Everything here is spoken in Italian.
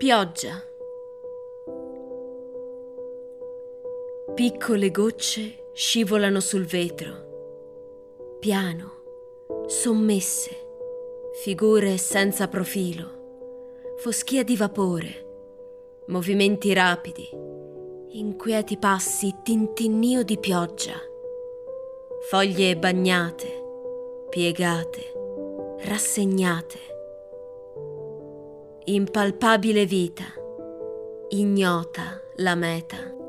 Pioggia. Piccole gocce scivolano sul vetro, piano, sommesse, figure senza profilo, foschia di vapore, movimenti rapidi, inquieti passi, tintinnio di pioggia, foglie bagnate, piegate, rassegnate. Impalpabile vita, ignota la meta.